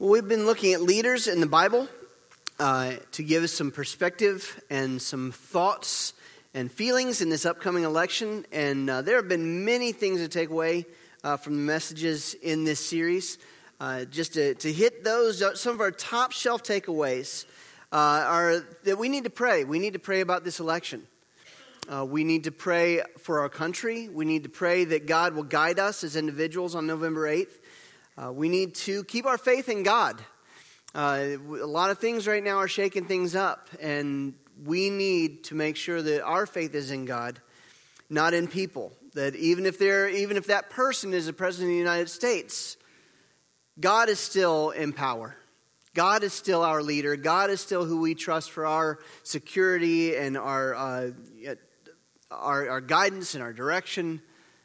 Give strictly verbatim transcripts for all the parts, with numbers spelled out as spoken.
Well, we've been looking at leaders in the Bible uh, to give us some perspective and some thoughts and feelings in this upcoming election. And uh, there have been many things to take away uh, from the messages in this series. Uh, just to, to hit those, uh, some of our top shelf takeaways uh, are that we need to pray. We need to pray about this election. Uh, we need to pray for our country. We need to pray that God will guide us as individuals on November eighth. Uh, we need to keep our faith in God. Uh, a lot of things right now are shaking things up, and we need to make sure that our faith is in God, not in people. That even if they're, even if that person is the president of the United States, God is still in power. God is still our leader. God is still who we trust for our security and our uh, our, our guidance and our direction.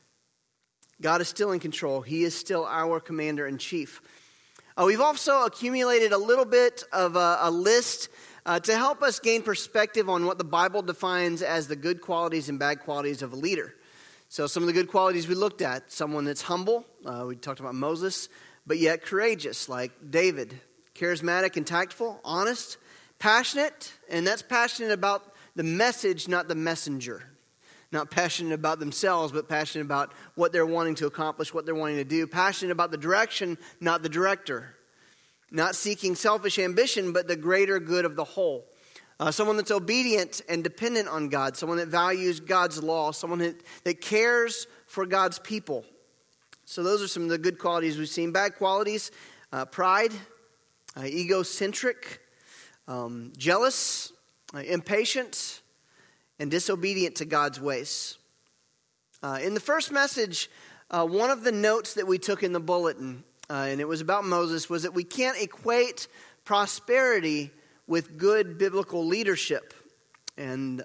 God is still in control. He is still our commander-in-chief. Uh, we've also accumulated a little bit of a, a list uh, to help us gain perspective on what the Bible defines as the good qualities and bad qualities of a leader. So some of the good qualities we looked at: someone that's humble, uh, we talked about Moses, but yet courageous, like David; charismatic and tactful; honest; passionate, and that's passionate about the message, not the messenger. Not passionate about themselves, but passionate about what they're wanting to accomplish, what they're wanting to do. Passionate about the direction, not the director. Not seeking selfish ambition, but the greater good of the whole. Uh, someone that's obedient and dependent on God. Someone that values God's law. Someone that, that cares for God's people. So those are some of the good qualities we've seen. Bad qualities: uh, pride, uh, egocentric, um, jealous, uh, impatient, and disobedient to God's ways. Uh, in the first message, uh, one of the notes that we took in the bulletin, uh, and it was about Moses, was that we can't equate prosperity with good biblical leadership. And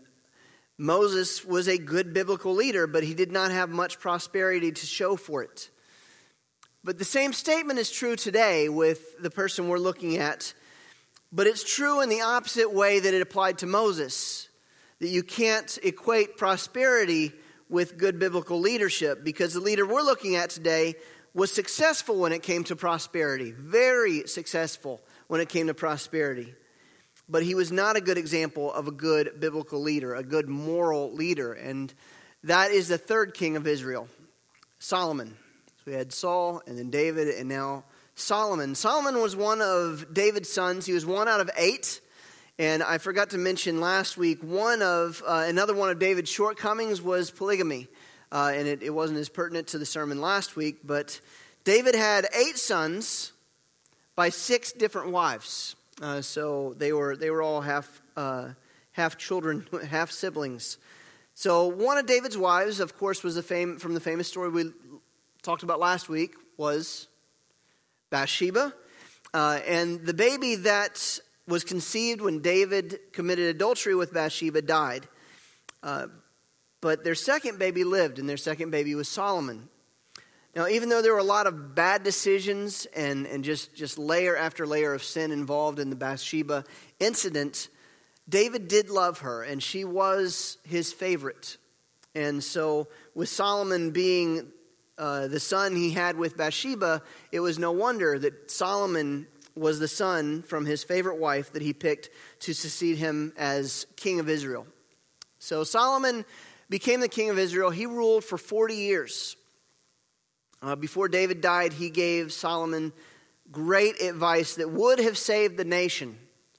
Moses was a good biblical leader, but he did not have much prosperity to show for it. But the same statement is true today with the person we're looking at, but it's true in the opposite way that it applied to Moses. That you can't equate prosperity with good biblical leadership, because the leader we're looking at today was successful when it came to prosperity. Very successful when it came to prosperity. But he was not a good example of a good biblical leader, a good moral leader. And that is the third king of Israel, Solomon. So we had Saul and then David and now Solomon. Solomon was one of David's sons. He was one out of eight. And I forgot to mention last week, one of uh, another one of David's shortcomings was polygamy. Uh, and it, it wasn't as pertinent to the sermon last week, but David had eight sons by six different wives. Uh, so they were they were all half uh, half children, half siblings. So one of David's wives, of course, was the fame from the famous story we talked about last week, was Bathsheba, uh, and the baby that was conceived when David committed adultery with Bathsheba died. Uh, but their second baby lived, and their second baby was Solomon. Now, even though there were a lot of bad decisions and, and just, just layer after layer of sin involved in the Bathsheba incident, David did love her, and she was his favorite. And so with Solomon being uh, the son he had with Bathsheba, it was no wonder that Solomon was the son from his favorite wife that he picked to succeed him as king of Israel. So Solomon became the king of Israel. He ruled for forty years. Uh, before David died, he gave Solomon great advice that would have saved the nation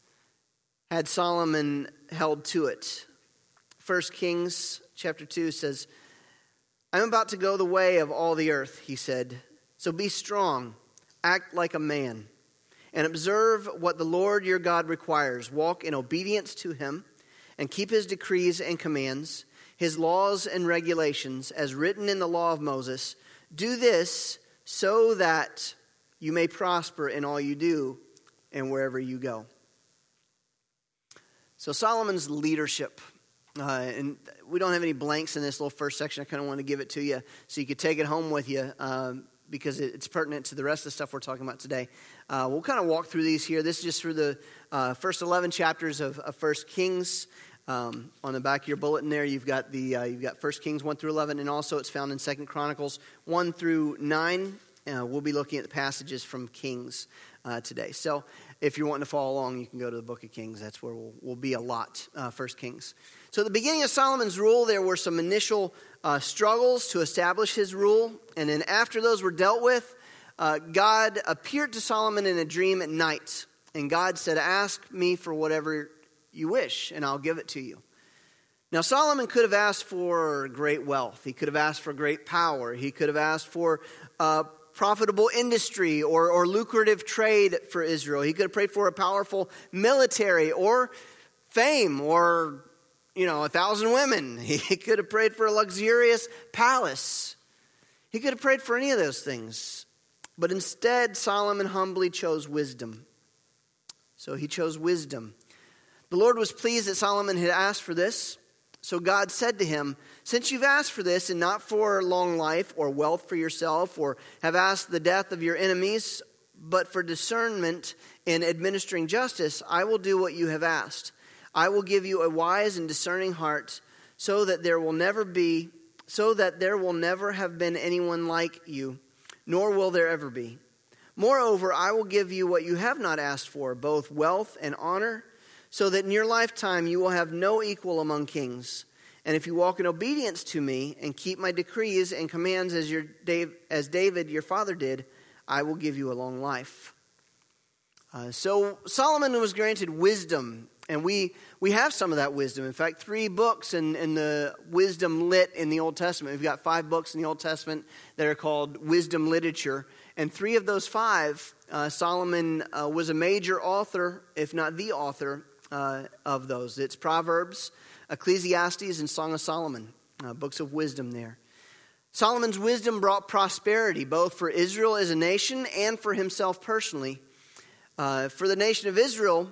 had Solomon held to it. First Kings chapter two says, "I'm about to go the way of all the earth," he said. "So be strong, act like a man, and observe what the Lord your God requires. Walk in obedience to him and keep his decrees and commands, his laws and regulations as written in the law of Moses. Do this so that you may prosper in all you do and wherever you go." So Solomon's leadership. Uh, and we don't have any blanks in this little first section. I kind of want to give it to you so you could take it home with you. Um, because it's pertinent to the rest of the stuff we're talking about today. Uh, we'll kind of walk through these here. This is just through the uh, first eleven chapters of, of First Kings. Um, on the back of your bulletin there, you've got the uh, you've got First Kings one through eleven, and also it's found in Second Chronicles one through nine. Uh, we'll be looking at the passages from Kings. uh, today. So if you're wanting to follow along, you can go to the book of Kings. That's where we'll, we'll be a lot, uh, First Kings. So at the beginning of Solomon's rule, there were some initial uh, struggles to establish his rule. And then after those were dealt with, uh, God appeared to Solomon in a dream at night. And God said, ask me for whatever you wish, and I'll give it to you. Now, Solomon could have asked for great wealth. He could have asked for great power. He could have asked for uh, profitable industry or, or lucrative trade for Israel. He could have prayed for a powerful military or fame or, you know, a thousand women. He could have prayed for a luxurious palace. He could have prayed for any of those things. But instead, Solomon humbly chose wisdom. So he chose wisdom. The Lord was pleased that Solomon had asked for this. So God said to him, since you've asked for this and not for long life or wealth for yourself or have asked the death of your enemies, but for discernment in administering justice, I will do what you have asked. I will give you a wise and discerning heart so that there will never be, so that there will never have been anyone like you, nor will there ever be. Moreover, I will give you what you have not asked for, both wealth and honor, so that in your lifetime you will have no equal among kings. And if you walk in obedience to me and keep my decrees and commands as your as David your father did, I will give you a long life. Uh, so Solomon was granted wisdom, and we we have some of that wisdom. In fact, three books in, in the wisdom lit in the Old Testament. We've got five books in the Old Testament that are called wisdom literature. And three of those five, uh, Solomon uh, was a major author, if not the author, Uh, of those. It's Proverbs, Ecclesiastes, and Song of Solomon, uh, books of wisdom there. Solomon's wisdom brought prosperity, both for Israel as a nation and for himself personally. Uh, for the nation of Israel,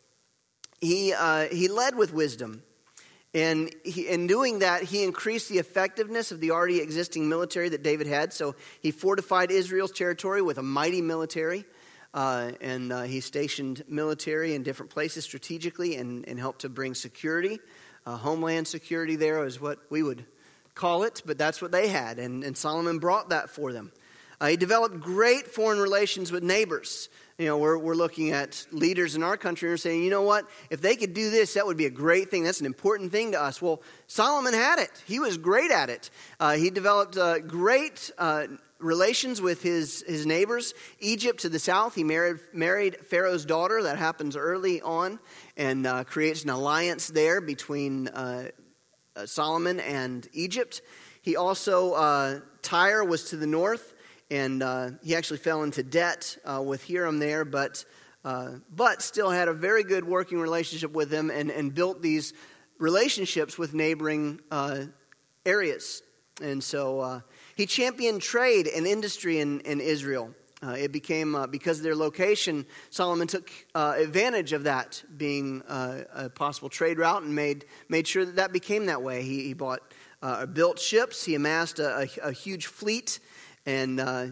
he uh, he led with wisdom. And he, in doing that, he increased the effectiveness of the already existing military that David had. So he fortified Israel's territory with a mighty military. Uh, and uh, he stationed military in different places strategically and, and helped to bring security. Uh, homeland security there is what we would call it, but that's what they had. And, and Solomon brought that for them. Uh, he developed great foreign relations with neighbors. You know, we're, we're looking at leaders in our country and we're saying, you know what, if they could do this, that would be a great thing. That's an important thing to us. Well, Solomon had it. He was great at it. Uh, he developed uh, great uh relations with his, his neighbors. Egypt to the south, he married married Pharaoh's daughter. That happens early on and uh, creates an alliance there between uh, uh, Solomon and Egypt. He also, uh, Tyre was to the north, and uh, he actually fell into debt uh, with Hiram there, but uh, but still had a very good working relationship with them and, and built these relationships with neighboring uh, areas. And so uh, he championed trade and industry in, in Israel. Uh, it became, uh, because of their location, Solomon took uh, advantage of that being uh, a possible trade route and made made sure that that became that way. He, he bought, uh, built ships. He amassed a, a, a huge fleet. And uh,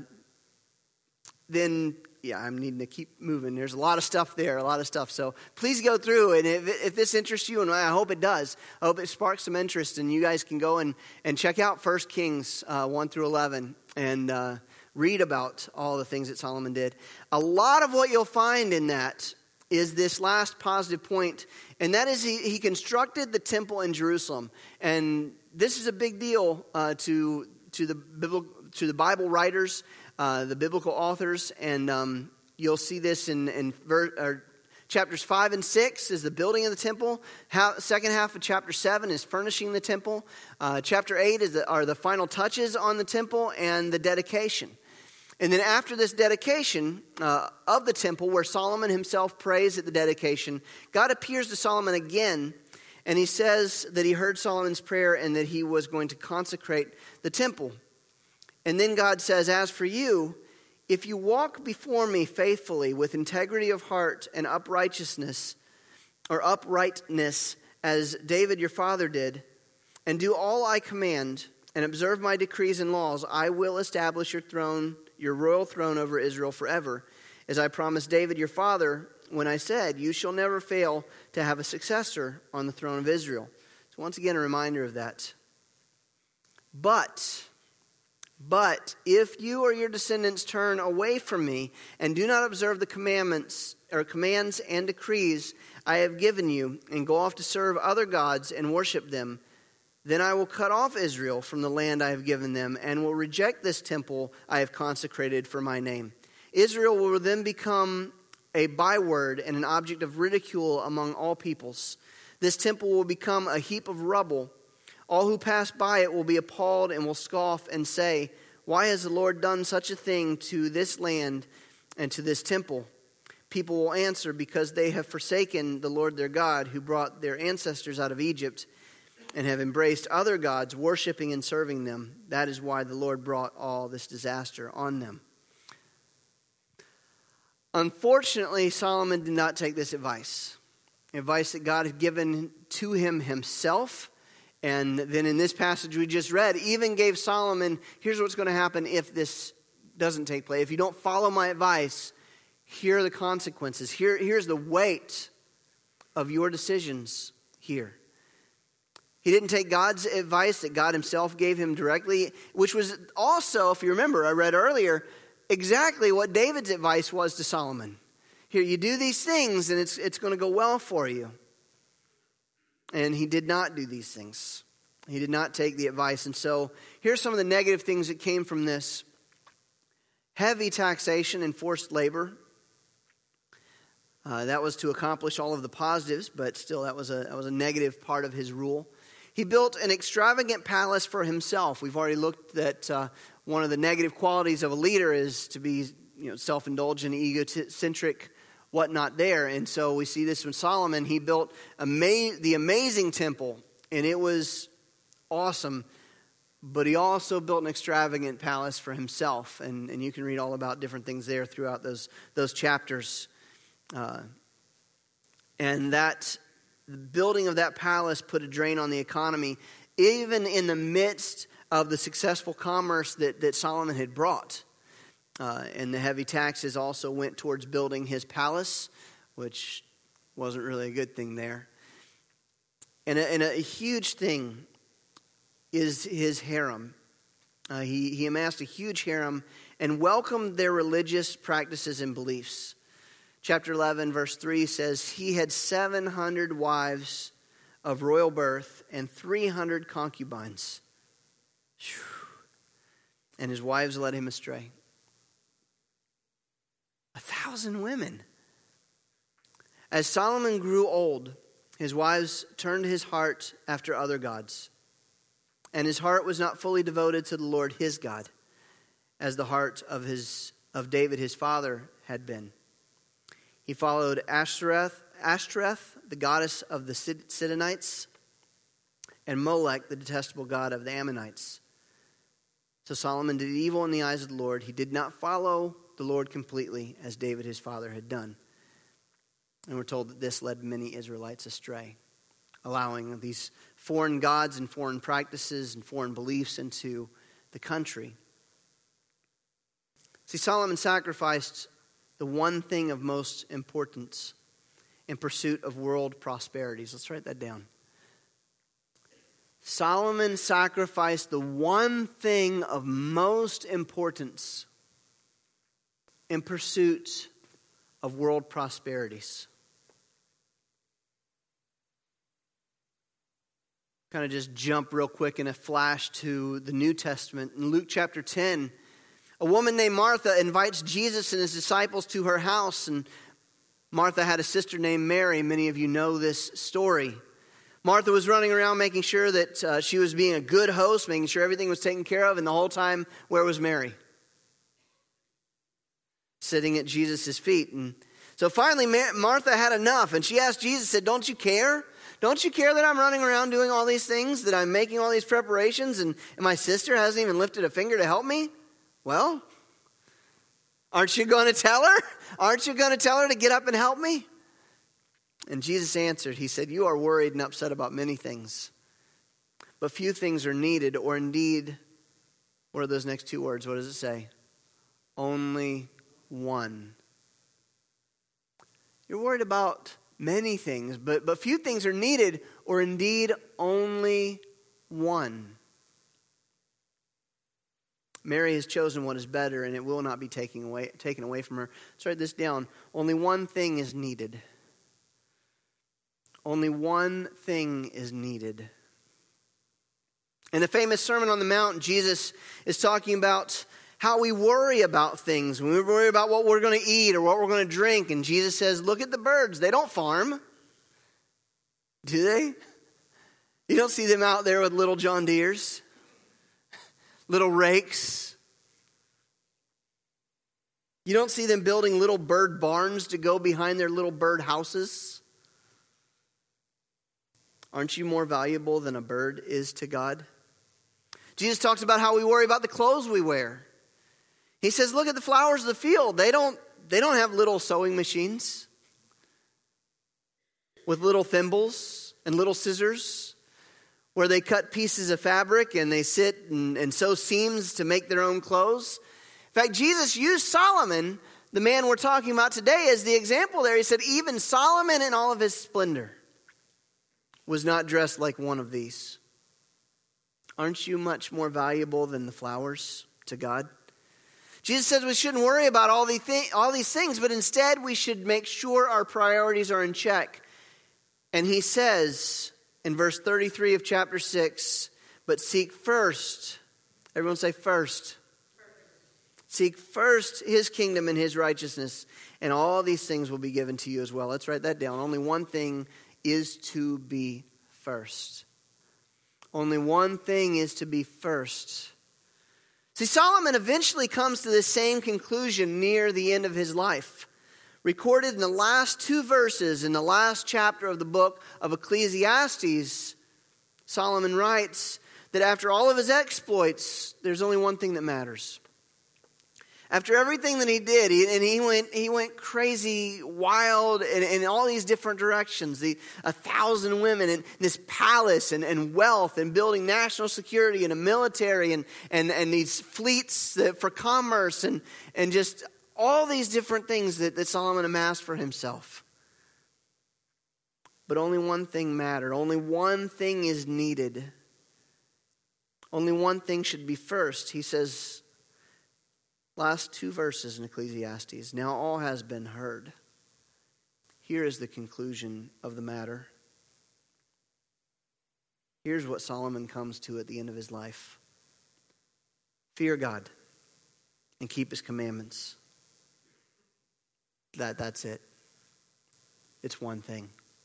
then, yeah, I'm needing to keep moving. There's a lot of stuff there, a lot of stuff. So please go through. And if, if this interests you, and I hope it does, I hope it sparks some interest. And you guys can go and, and check out First Kings uh, one through eleven and uh, read about all the things that Solomon did. A lot of what you'll find in that is this last positive point, and that is he, he constructed the temple in Jerusalem. And this is a big deal uh, to to the biblical, to the Bible writers. Uh, the biblical authors, and um, you'll see this in, in ver- or chapters five and six is the building of the temple. How, second half of chapter seven is furnishing the temple. Uh, chapter eight is the, are the final touches on the temple and the dedication. And then after this dedication uh, of the temple, where Solomon himself prays at the dedication, God appears to Solomon again, and he says that he heard Solomon's prayer and that he was going to consecrate the temple. And then God says, as for you, if you walk before me faithfully with integrity of heart and uprightness, or uprightness, as David your father did, and do all I command and observe my decrees and laws, I will establish your throne, your royal throne over Israel forever, as I promised David your father when I said, you shall never fail to have a successor on the throne of Israel. So once again, a reminder of that. But... But if you or your descendants turn away from me and do not observe the commandments or commands and decrees I have given you and go off to serve other gods and worship them, then I will cut off Israel from the land I have given them and will reject this temple I have consecrated for my name. Israel will then become a byword and an object of ridicule among all peoples. This temple will become a heap of rubble. All who pass by it will be appalled and will scoff and say, why has the Lord done such a thing to this land and to this temple? People will answer, because they have forsaken the Lord their God, who brought their ancestors out of Egypt, and have embraced other gods, worshiping and serving them. That is why the Lord brought all this disaster on them. Unfortunately, Solomon did not take this advice. Advice that God had given to him himself. And then in this passage we just read, even gave Solomon, here's what's going to happen if this doesn't take place. If you don't follow my advice, here are the consequences. Here, here's the weight of your decisions here. He didn't take God's advice that God himself gave him directly, which was also, if you remember, I read earlier, exactly what David's advice was to Solomon. Here, you do these things and it's, it's going to go well for you. And he did not do these things. He did not take the advice. And so here's some of the negative things that came from this. Heavy taxation and forced labor. Uh, that was to accomplish all of the positives, but still that was a that was a negative part of his rule. He built an extravagant palace for himself. We've already looked at uh, one of the negative qualities of a leader is to be, you know, self-indulgent, egocentric, whatnot there. And so we see this with Solomon. He built ama- the amazing temple, and it was awesome. But he also built an extravagant palace for himself. And, and you can read all about different things there throughout those, those chapters. Uh, and that the building of that palace put a drain on the economy, even in the midst of the successful commerce that, that Solomon had brought. Uh, and the heavy taxes also went towards building his palace, which wasn't really a good thing there. And a, and a huge thing is his harem. Uh, he, he amassed a huge harem and welcomed their religious practices and beliefs. Chapter eleven, verse three says, he had seven hundred wives of royal birth and three hundred concubines. Whew. And his wives led him astray. A thousand women. As Solomon grew old, his wives turned his heart after other gods. And his heart was not fully devoted to the Lord his God, as the heart of his of David his father had been. He followed Ashtoreth, Ashtoreth, the goddess of the Sidonites, and Molech, the detestable god of the Ammonites. So Solomon did evil in the eyes of the Lord. He did not follow the Lord completely, as David his father had done. And we're told that this led many Israelites astray, allowing these foreign gods and foreign practices and foreign beliefs into the country. See, Solomon sacrificed the one thing of most importance in pursuit of world prosperities. Let's write that down. Solomon sacrificed the one thing of most importance in pursuit of world prosperities. Kind of just jump real quick in a flash to the New Testament. In Luke chapter ten, a woman named Martha invites Jesus and his disciples to her house. And Martha had a sister named Mary. Many of you know this story. Martha was running around making sure that uh, she was being a good host, making sure everything was taken care of. And the whole time, where was Mary? Sitting at Jesus' feet. And so finally, Martha had enough. And she asked Jesus, said, don't you care? Don't you care that I'm running around doing all these things, that I'm making all these preparations, and, and my sister hasn't even lifted a finger to help me? Well, aren't you going to tell her? Aren't you going to tell her to get up and help me? And Jesus answered, he said, you are worried and upset about many things, but few things are needed, or indeed, what are those next two words? What does it say? Only one. You're worried about many things, but, but few things are needed, or indeed only one. Mary has chosen what is better, and it will not be taken away, taken away from her. Let's write this down. Only one thing is needed. Only one thing is needed. In the famous Sermon on the Mount, Jesus is talking about how we worry about things. When we worry about what we're going to eat or what we're going to drink. And Jesus says, look at the birds. They don't farm. Do they? You don't see them out there with little John Deeres. Little rakes. You don't see them building little bird barns to go behind their little bird houses. Aren't you more valuable than a bird is to God? Jesus talks about how we worry about the clothes we wear. He says, look at the flowers of the field. They don't, they don't have little sewing machines with little thimbles and little scissors where they cut pieces of fabric and they sit and, and sew seams to make their own clothes. In fact, Jesus used Solomon, the man we're talking about today, as the example there. He said, even Solomon in all of his splendor was not dressed like one of these. Aren't you much more valuable than the flowers to God? Jesus says we shouldn't worry about all these, thi- all these things, but instead we should make sure our priorities are in check. And he says in verse thirty-three of chapter six, but seek first, everyone say first. Seek first his kingdom and his righteousness, and all these things will be given to you as well. Let's write that down. Only one thing is to be first. Only one thing is to be first. See, Solomon eventually comes to this same conclusion near the end of his life. Recorded in the last two verses in the last chapter of the book of Ecclesiastes, Solomon writes that after all of his exploits, there's only one thing that matters. After everything that he did, he, and he went he went crazy, wild, in, in all these different directions. The, a thousand women, and this palace, and, and wealth, and building national security, and a military, and, and, and these fleets that, for commerce, and, and just all these different things that, that Solomon amassed for himself. But only one thing mattered. Only one thing is needed. Only one thing should be first. He says, last two verses in Ecclesiastes. Now all has been heard. Here is the conclusion of the matter. Here's what Solomon comes to at the end of his life. Fear God and keep his commandments. That, that's it. It's one thing.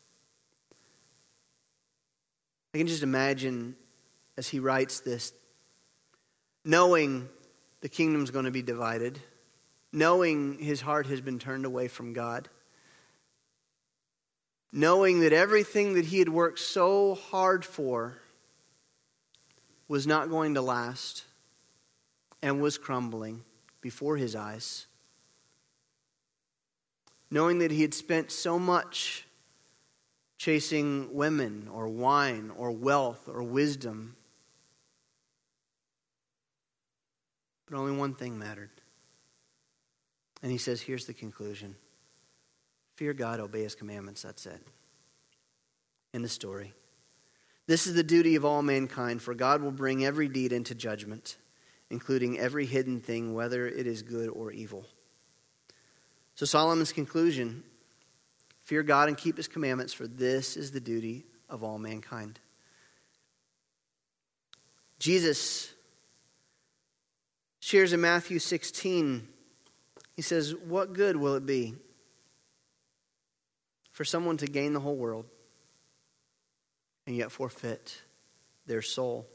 I can just imagine as he writes this, knowing the kingdom's going to be divided, knowing his heart has been turned away from God, knowing that everything that he had worked so hard for was not going to last and was crumbling before his eyes, knowing that he had spent so much chasing women or wine or wealth or wisdom, but only one thing mattered. And he says, here's the conclusion. Fear God, obey his commandments. That's it. End of story. This is the duty of all mankind, for God will bring every deed into judgment, including every hidden thing, whether it is good or evil. So Solomon's conclusion, fear God and keep his commandments, for this is the duty of all mankind. Jesus shares in Matthew sixteen, he says, what good will it be for someone to gain the whole world and yet forfeit their soul?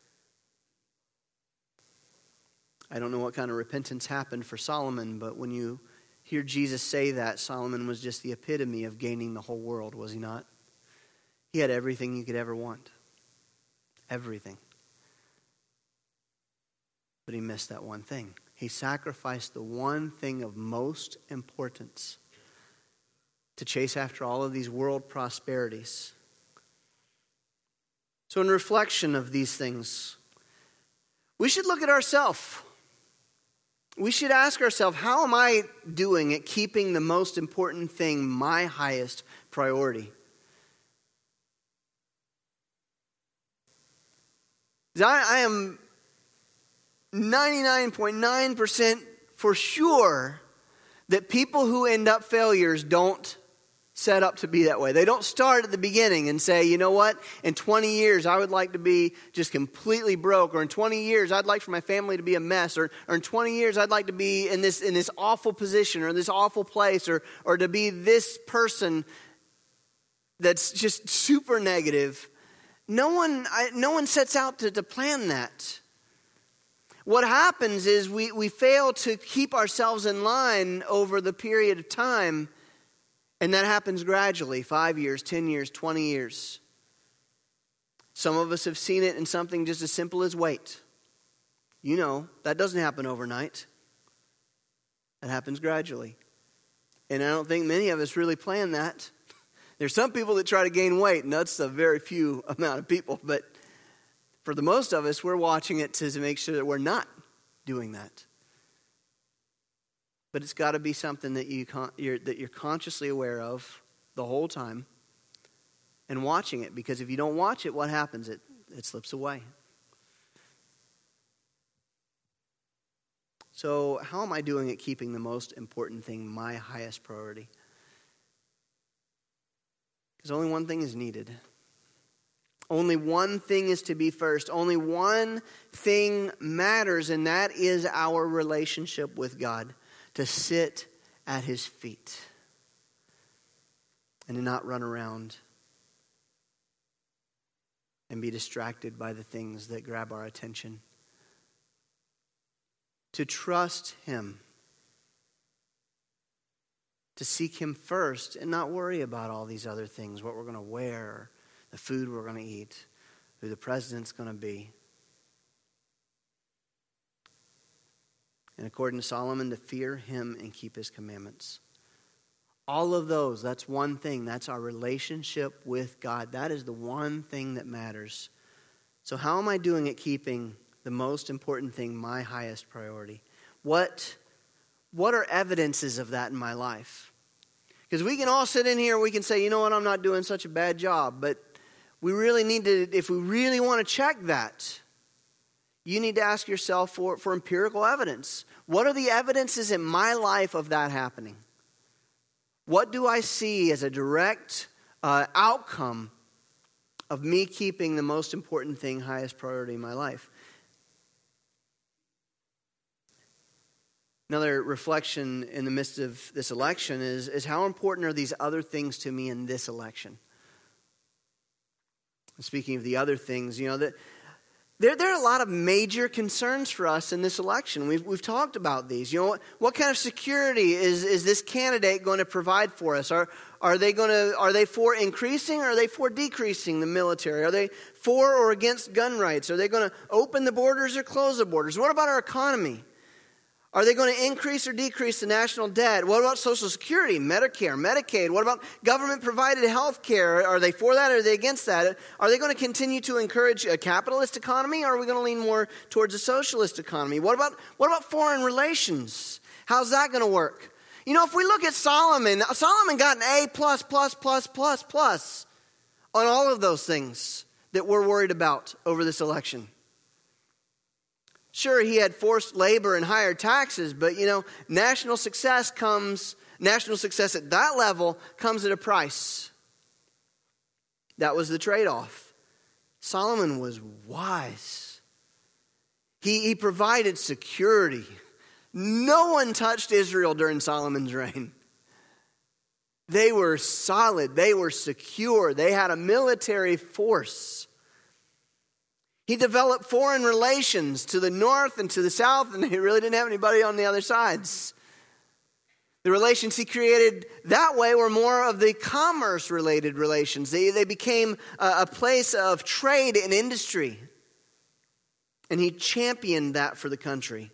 I don't know what kind of repentance happened for Solomon, but when you hear Jesus say that, Solomon was just the epitome of gaining the whole world, was he not? He had everything you could ever want. Everything. But he missed that one thing. He sacrificed the one thing of most importance to chase after all of these world prosperities. So in reflection of these things, we should look at ourselves. We should ask ourselves, how am I doing at keeping the most important thing my highest priority? I, I am ninety-nine point nine percent for sure that people who end up failures don't set up to be that way. They don't start at the beginning and say, you know what, in twenty years I would like to be just completely broke, or in twenty years I'd like for my family to be a mess, or, or in twenty years I'd like to be in this in this awful position or this awful place, or or to be this person that's just super negative. No one I, no one sets out to, to plan that. What happens is we, we fail to keep ourselves in line over the period of time, and that happens gradually, five years, ten years, twenty years. Some of us have seen it in something just as simple as weight. You know, that doesn't happen overnight. That happens gradually. And I don't think many of us really plan that. There's some people that try to gain weight, and that's a very few amount of people, but for the most of us, we're watching it to, to make sure that we're not doing that. But it's got to be something that you con- you're, that you're consciously aware of the whole time and watching it. Because if you don't watch it, what happens? It it slips away. So how am I doing at keeping the most important thing my highest priority? Because only one thing is needed. Only one thing is to be first. Only one thing matters, and that is our relationship with God. To sit at His feet and to not run around and be distracted by the things that grab our attention. To trust Him. To seek Him first and not worry about all these other things, what we're going to wear, the food we're going to eat, who the president's going to be. And according to Solomon, to fear Him and keep His commandments. All of those, that's one thing. That's our relationship with God. That is the one thing that matters. So how am I doing at keeping the most important thing my highest priority? What, what are evidences of that in my life? Because we can all sit in here and we can say, you know what, I'm not doing such a bad job. But we really need to, if we really want to check that, you need to ask yourself for, for empirical evidence. What are the evidences in my life of that happening? What do I see as a direct uh, outcome of me keeping the most important thing highest priority in my life? Another reflection in the midst of this election is, is how important are these other things to me in this election? Speaking of the other things, you know, that there, there are a lot of major concerns for us in this election. We've we've talked about these. You know, what, what kind of security is, is this candidate going to provide for us? Are are they going to are they for increasing or are they for decreasing the military? Are they for or against gun rights? Are they going to open the borders or close the borders? What about our economy? Are they going to increase or decrease the national debt? What about Social Security, Medicare, Medicaid? What about government-provided health care? Are they for that or are they against that? Are they going to continue to encourage a capitalist economy or are we going to lean more towards a socialist economy? What about, what about foreign relations? How's that going to work? You know, if we look at Solomon, Solomon got an A plus, plus, plus, plus, plus on all of those things that we're worried about over this election. Sure, he had forced labor and higher taxes, but you know, national success comes, national success at that level comes at a price. That was the trade-off. Solomon was wise. He, he provided security. No one touched Israel during Solomon's reign. They were solid. They were secure. They had a military force. He developed foreign relations to the north and to the south, and he really didn't have anybody on the other sides. The relations he created that way were more of the commerce-related relations. They, they became a, a place of trade and industry. And he championed that for the country.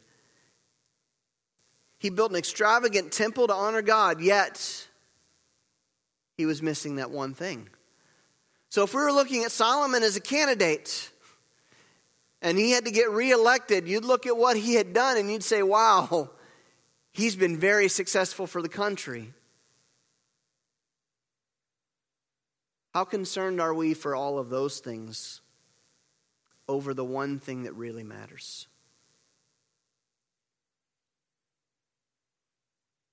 He built an extravagant temple to honor God, yet he was missing that one thing. So if we were looking at Solomon as a candidate and he had to get reelected, you'd look at what he had done and you'd say, wow, he's been very successful for the country. How concerned are we for all of those things over the one thing that really matters?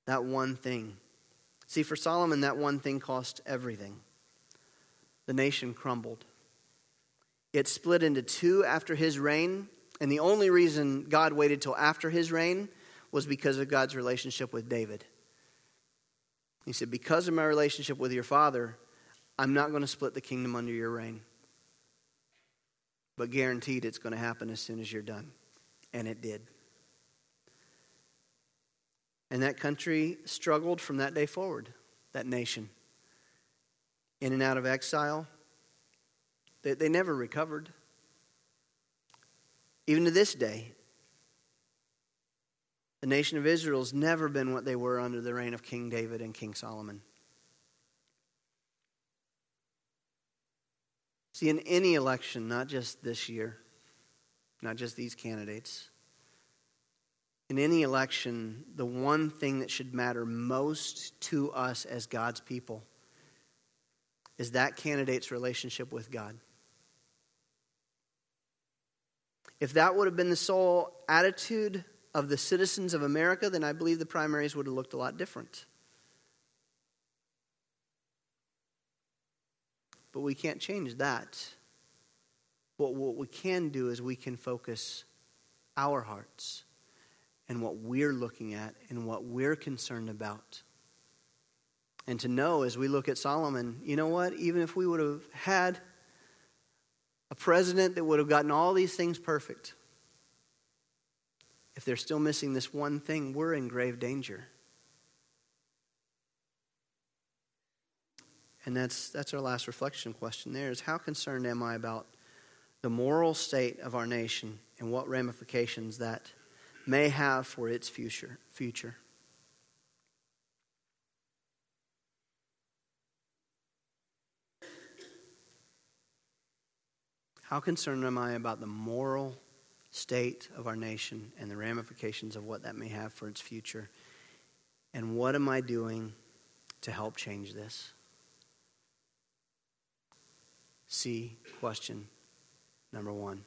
That one thing. See, for Solomon, that one thing cost everything. The nation crumbled. It split into two after his reign, and the only reason God waited till after his reign was because of God's relationship with David. He said, because of my relationship with your father, I'm not going to split the kingdom under your reign. But guaranteed it's going to happen as soon as you're done. And it did. And that country struggled from that day forward, that nation. In and out of exile. They, they never recovered. Even to this day. The nation of Israel has never been what they were under the reign of King David and King Solomon. See, in any election, not just this year, not just these candidates, in any election, the one thing that should matter most to us as God's people is that candidate's relationship with God. If that would have been the sole attitude of the citizens of America, then I believe the primaries would have looked a lot different. But we can't change that. But what we can do is we can focus our hearts and what we're looking at and what we're concerned about. And to know as we look at Solomon, you know what? Even if we would have had a president that would have gotten all these things perfect, if they're still missing this one thing, we're in grave danger. And that's that's our last reflection question there is how concerned am I about the moral state of our nation and what ramifications that may have for its future future. How concerned am I about the moral state of our nation and the ramifications of what that may have for its future? And what am I doing to help change this? See, question number one.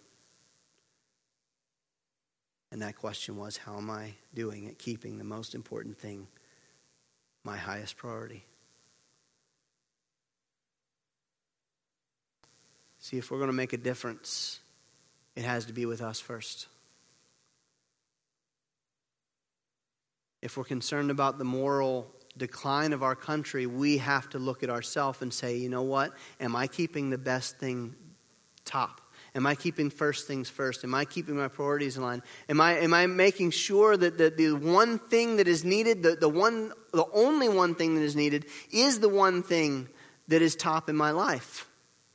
And that question was, how am I doing at keeping the most important thing my highest priority? See, if we're going to make a difference, it has to be with us first. If we're concerned about the moral decline of our country, we have to look at ourselves and say, you know what? Am I keeping the best thing top? Am I keeping first things first? Am I keeping my priorities in line? Am I am I making sure that the, the one thing that is needed, the, the one the only one thing that is needed is the one thing that is top in my life?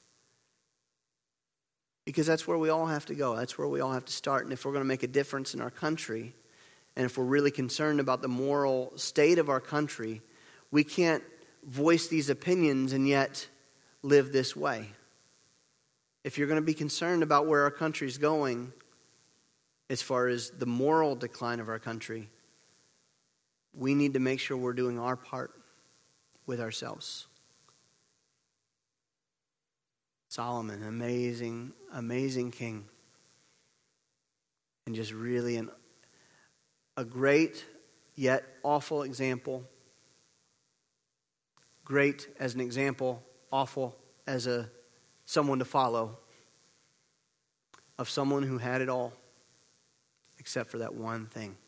Because that's where we all have to go. That's where we all have to start. And if we're going to make a difference in our country, and if we're really concerned about the moral state of our country, we can't voice these opinions and yet live this way. If you're going to be concerned about where our country's going, as far as the moral decline of our country, we need to make sure we're doing our part with ourselves. Solomon, amazing, amazing king. And just really an, a great yet awful example. Great as an example, awful as a someone to follow. Of someone who had it all except for that one thing.